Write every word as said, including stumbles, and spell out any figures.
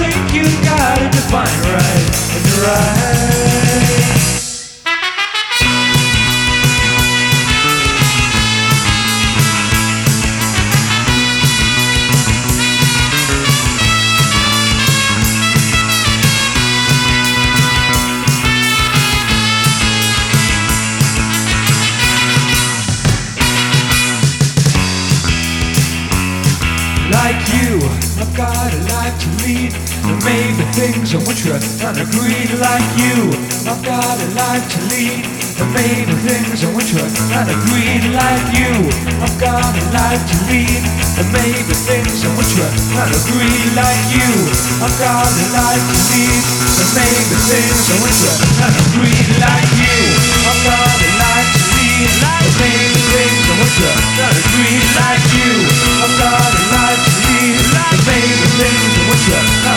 think you gotta define right and right. Like you, I've got a life to lead. There may be things on which we're unagreed. Like you, I've got a life to lead. There may be things on which we're unagreed. Like you, I've got a life to lead. There may be things on which we're unagreed. Like you, I've got a life to lead. There may be things on which we're unagreed. Like you, I've got a life to lead. There may be things on which we're unagreed. Like you, I've got a life to lead. There may be things on which we're